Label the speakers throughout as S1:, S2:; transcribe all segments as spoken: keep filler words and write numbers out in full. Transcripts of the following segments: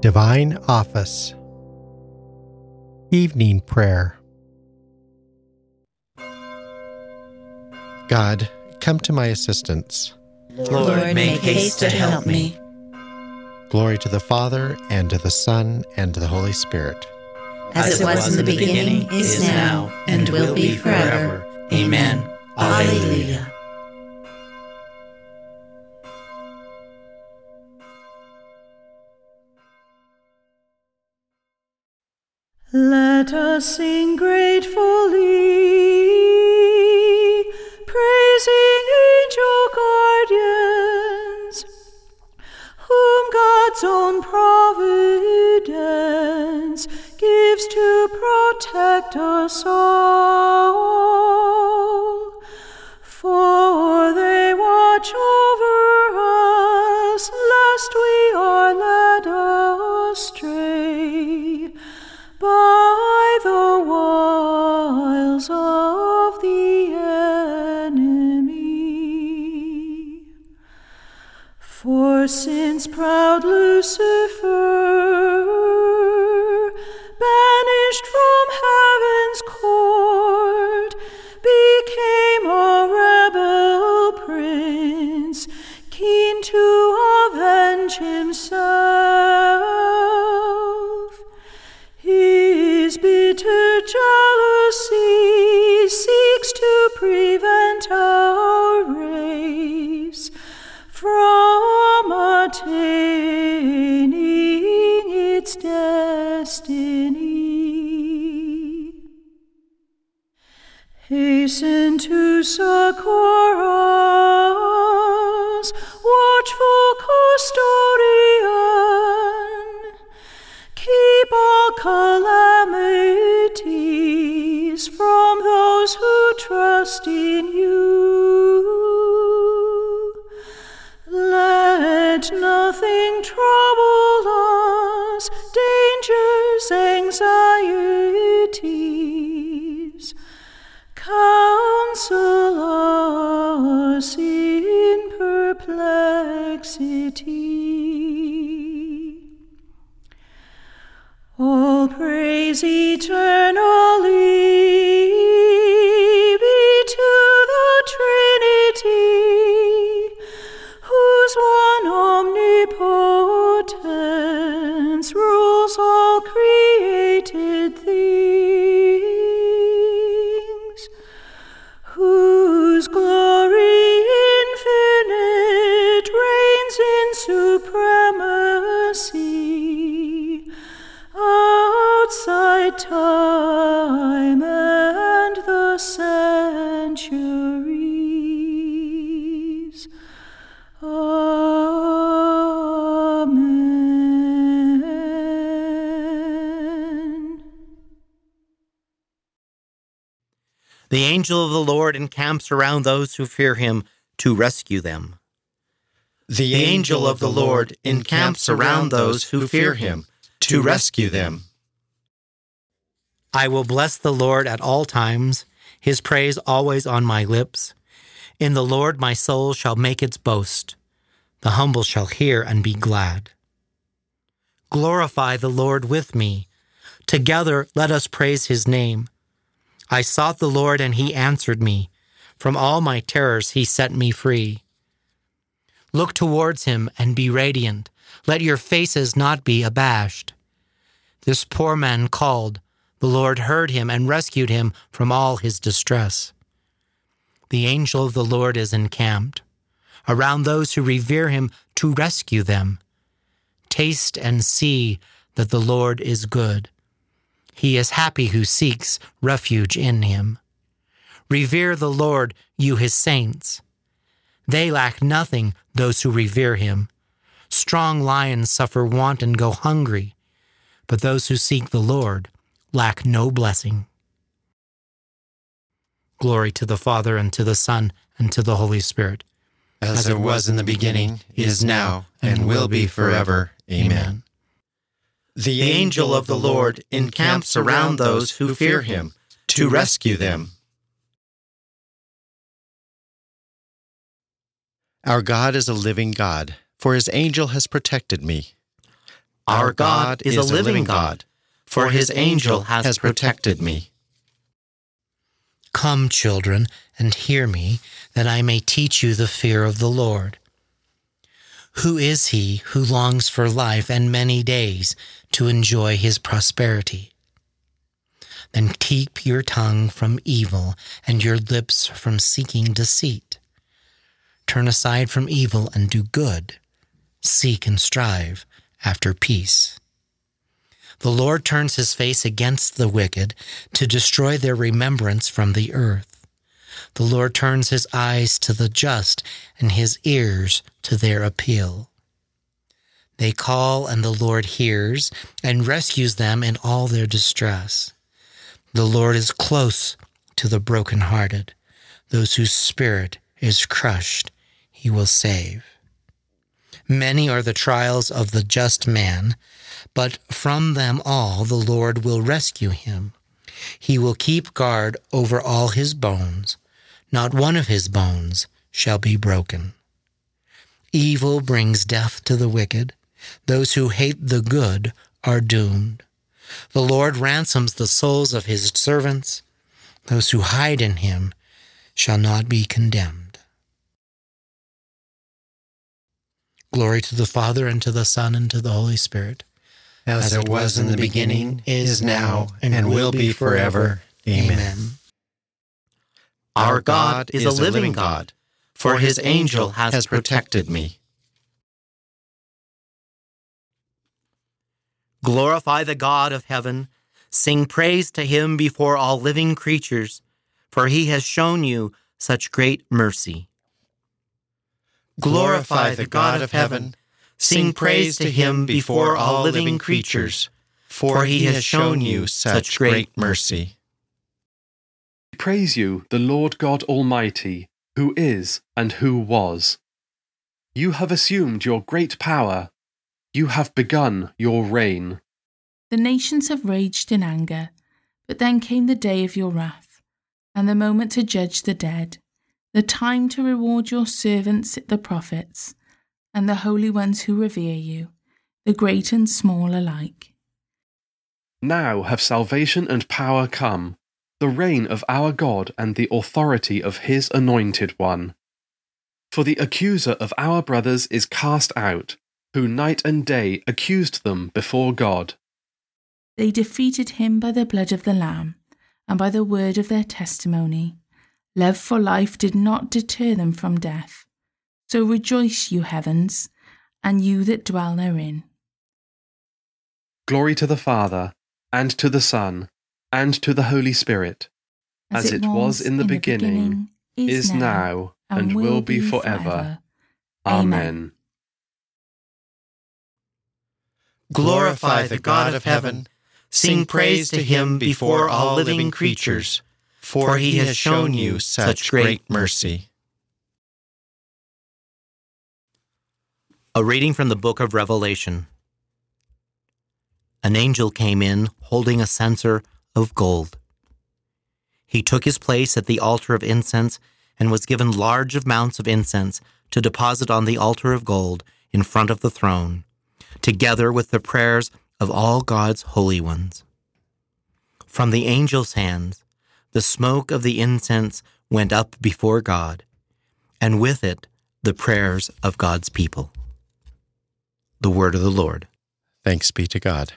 S1: Divine Office. Evening Prayer. God, come to my assistance.
S2: Lord, make haste to help me.
S1: Glory to the Father, and to the Son, and to the Holy Spirit.
S2: As it was in the beginning, is now, and will be forever. Amen. Alleluia.
S3: Let us sing gratefully, praising angel guardians, whom God's own providence gives to protect us all. For they watch over us, lest we are led astray by the wiles of the enemy. For since proud Lucifer, banished from heaven's court, became a rebel prince, keen to avenge himself, his bitter jealousy seeks to prevent our race from attaining its destiny. Hasten to succor us, watchful custodian. Keep all calamities from those who trust in you. Let nothing trouble us, dangers, anxieties. Counsel us in perplexity. All praise eternally be to the Trinity, whose one omnipotence rules all created things, whose glory infinite reigns in supremacy outside time and the centuries. Amen.
S4: The angel of the Lord encamps around those who fear him to rescue them.
S1: The
S4: angel of the Lord encamps around those who fear him to rescue them. I will bless the Lord at all times, his praise always on my lips. In the Lord my soul shall make its boast. The humble shall hear and be glad. Glorify the Lord with me. Together let us praise his name. I sought the Lord and he answered me. From all my terrors he set me free. Look towards him and be radiant. Let your faces not be abashed. This poor man called. The Lord heard him and rescued him from all his distress. The angel of the Lord is encamped around those who revere him to rescue them. Taste and see that the Lord is good. He is happy who seeks refuge in him. Revere the Lord, you his saints. They lack nothing, those who revere him. Strong lions suffer want and go hungry, but those who seek the Lord lack no blessing. Glory to the Father, and to the Son, and to the Holy Spirit.
S1: As it was in the beginning, is now, and will be forever. Amen.
S4: The angel of the Lord encamps around those who fear him to rescue them.
S1: Our God is a living God, for his angel has protected me. Our God is a living God, for his angel has protected me.
S4: Come, children, and hear me, that I may teach you the fear of the Lord. Who is he who longs for life and many days to enjoy his prosperity? Then keep your tongue from evil and your lips from seeking deceit. Turn aside from evil and do good. Seek and strive after peace. The Lord turns his face against the wicked to destroy their remembrance from the earth. The Lord turns his eyes to the just and his ears to their appeal. They call and the Lord hears and rescues them in all their distress. The Lord is close to the brokenhearted. Those whose spirit is crushed, he will save. Many are the trials of the just man, but from them all the Lord will rescue him. He will keep guard over all his bones. Not one of his bones shall be broken. Evil brings death to the wicked. Those who hate the good are doomed. The Lord ransoms the souls of his servants. Those who hide in him shall not be condemned. Glory to the Father, and to the Son, and to the Holy Spirit.
S1: As it was in the beginning, is now, and will be forever. Amen. Our God is a living God, for his angel has protected me.
S4: Glorify the God of heaven. Sing praise to him before all living creatures, for he has shown you such great mercy.
S1: Glorify the God of heaven. Sing praise to him before all living creatures, for he has shown you such great mercy.
S5: Praise you, the Lord God Almighty, who is and who was. You have assumed your great power. You have begun your reign.
S6: The nations have raged in anger, but then came the day of your wrath, and the moment to judge the dead, the time to reward your servants, the prophets, and the holy ones who revere you, the great and small alike.
S5: Now have salvation and power come, the reign of our God and the authority of his anointed one. For the accuser of our brothers is cast out, who night and day accused them before God.
S6: They defeated him by the blood of the Lamb, and by the word of their testimony. Love for life did not deter them from death. So rejoice, you heavens, and you that dwell therein.
S5: Glory to the Father, and to the Son, and to the Holy Spirit, as, as it was in the, in the beginning, beginning, is now, and, and will be forever. forever. Amen.
S1: Glorify the God of heaven. Sing praise to him before all living creatures, for he has shown you such great mercy.
S4: A reading from the book of Revelation. An angel came in, holding a censer of gold. He took his place at the altar of incense and was given large amounts of incense to deposit on the altar of gold in front of the throne, together with the prayers of all God's holy ones. From the angel's hands, the smoke of the incense went up before God, and with it, the prayers of God's people. The word of the Lord.
S1: Thanks be to God.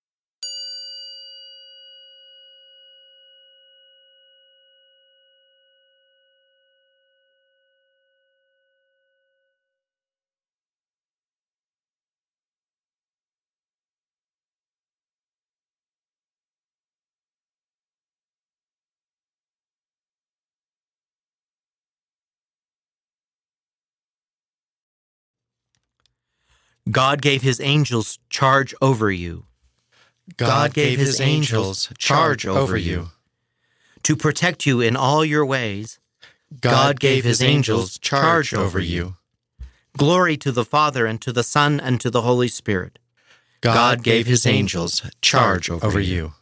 S4: God gave his angels charge over you.
S1: God gave his angels charge over you.
S4: To protect you in all your ways,
S1: God gave his angels charge over you.
S4: Glory to the Father, and to the Son, and to the Holy Spirit.
S1: God gave his angels charge over you.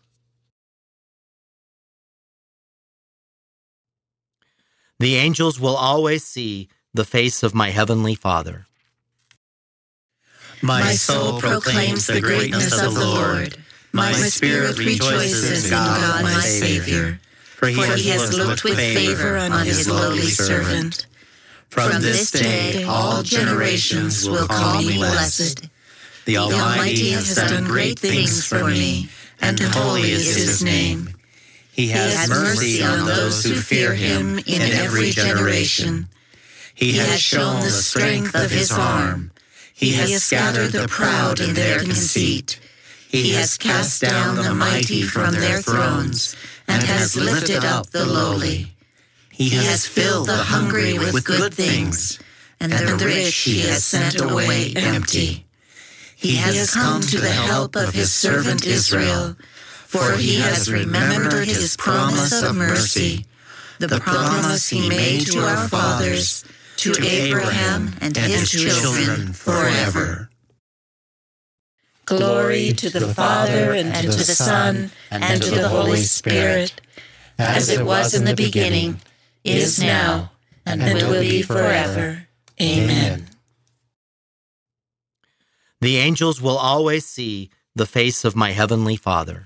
S4: The angels will always see the face of my heavenly Father.
S2: My soul proclaims the greatness of the Lord. My spirit rejoices in God my Savior, for he has looked with favor on his lowly servant. From this day all generations will call me blessed. The Almighty has done great things for me, and holy is his name. He has mercy on those who fear him in every generation. He has shown the strength of his arm. He has scattered the proud in their conceit. He has cast down the mighty from their thrones, and has lifted up the lowly. He has filled the hungry with good things, and the rich he has sent away empty. He has come to the help of his servant Israel, for he has remembered his promise of mercy, the promise he made to our fathers, to Abraham and his children forever. Glory to the Father, and to the Son, and to the Holy Spirit, as it was in the beginning, is now, and will be forever. Amen.
S4: The angels will always see the face of my heavenly Father.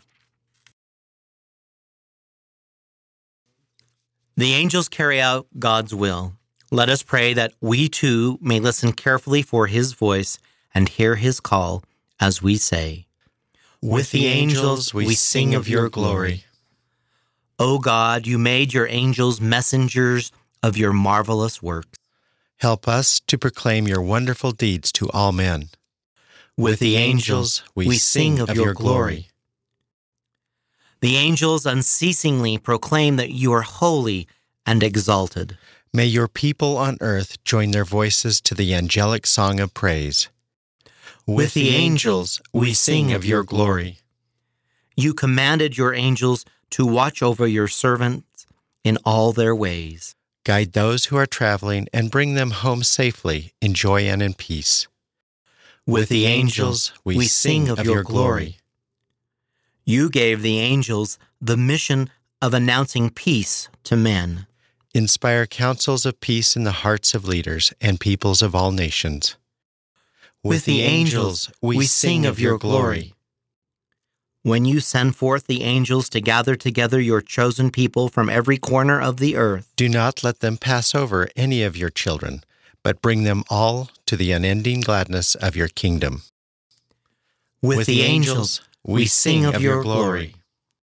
S4: The angels carry out God's will. Let us pray that we too may listen carefully for his voice and hear his call as we say, "With the angels we sing of your glory." O God, you made your angels messengers of your marvelous works.
S1: Help us to proclaim your wonderful deeds to all men.
S4: With the angels we sing of your glory. The angels unceasingly proclaim that you are holy and exalted.
S1: May your people on earth join their voices to the angelic song of praise.
S4: With the angels we sing of your glory. You commanded your angels to watch over your servants in all their ways.
S1: Guide those who are traveling and bring them home safely in joy and in peace.
S4: With the angels we sing of your glory. You gave the angels the mission of announcing peace to men.
S1: Inspire counsels of peace in the hearts of leaders and peoples of all nations.
S4: With the angels we sing of your glory. When you send forth the angels to gather together your chosen people from every corner of the earth,
S1: do not let them pass over any of your children, but bring them all to the unending gladness of your kingdom.
S4: With the angels we sing of your glory.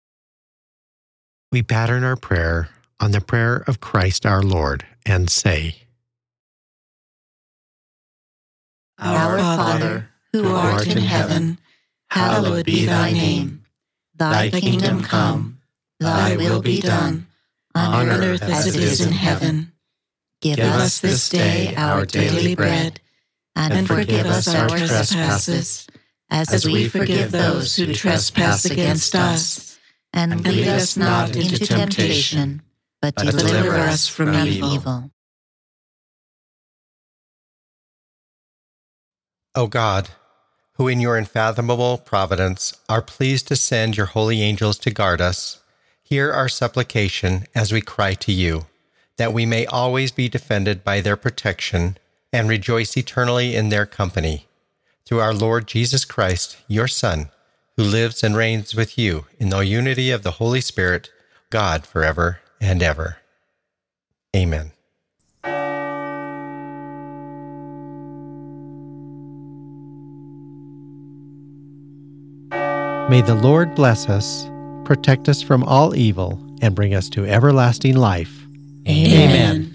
S7: We pattern our prayer on the prayer of Christ our Lord and say,
S2: Our Father, who art in heaven, hallowed be thy name. Thy kingdom come, thy will be done, on earth as it is in heaven. Give us this day our daily bread, and forgive us our trespasses, as we forgive those who trespass against us. And lead us not into temptation, but deliver us from evil.
S1: O God, who in your unfathomable providence are pleased to send your holy angels to guard us, hear our supplication as we cry to you, that we may always be defended by their protection and rejoice eternally in their company. Through our Lord Jesus Christ, your Son, who lives and reigns with you in the unity of the Holy Spirit, God forever and ever. Amen.
S7: May the Lord bless us, protect us from all evil, and bring us to everlasting life.
S2: Amen. Amen.